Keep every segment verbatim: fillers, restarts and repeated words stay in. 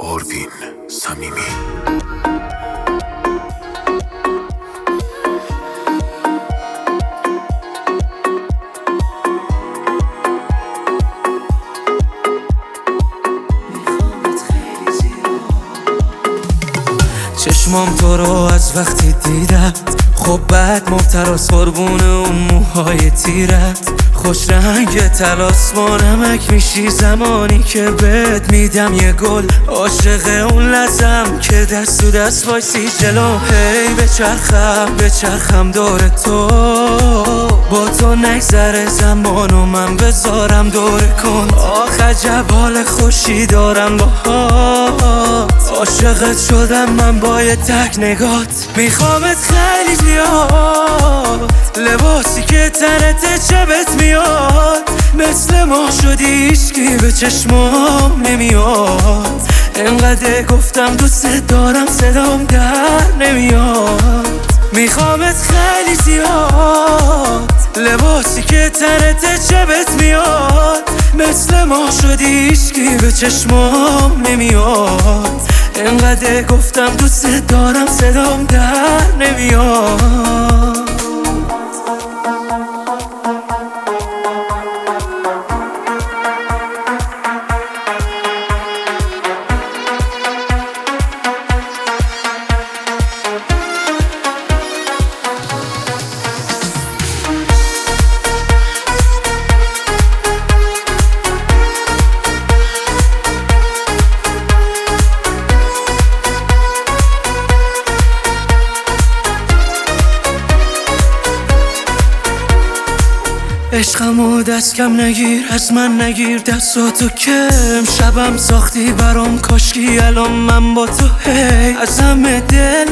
آروین صمیمی. چشمام تو رو از وقتی دیدم خب بعد مبتراس قربون اون موهای تیرت، خوش رنگ تلاس با نمک میشی زمانی که بهت میدم یه گل. عاشق اون لحظم که دست تو دست وایسی جلو، هی بچرخم بچرخم دور تو، با تو نگذره زمان و من بذارم دور کن. آخ عجب حال خوشی دارم باهات، عاشقت شدم من با یه تک نگات. میخوامت خیلی زیاد، لباسی که تنت چبت میاد، مثل ما شدی هیچکی به چشمام نمیاد. انقدر گفتم دوست دارم صدام در نمیاد. میخوامت خیلی زیاد، لباسی که تنت چبت میاد، مثل ما شدی هیچکی به چشمام نمیاد. انقدر گفتم دوست دارم صدام در نمیاد. عشقمو دست کم نگیر از من نگیر دستاتو کم، شبم ساختی برام کاشکی الان من با تو هی از همه دل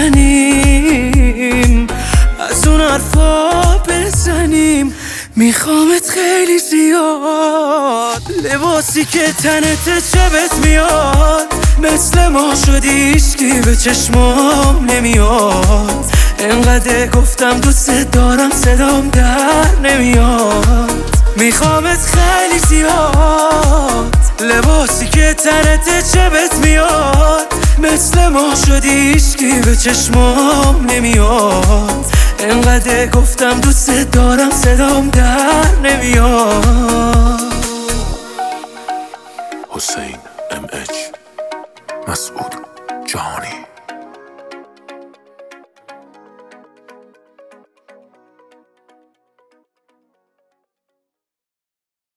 بکنیم، از اون حرفا بزنیم. میخوامت خیلی زیاد، لباسی که تنت چبت میاد، مثل ما شدی هیچکی به چشمام نمیاد. انقدر گفتم دوست دارم صدام در نمیاد. میخوامت خیلی زیاد، لباسی که تنت چبت میاد، مثل ما شدی هیچکی به چشمام نمیاد. انقدر گفتم دوست دارم صدام در نمیاد. حسین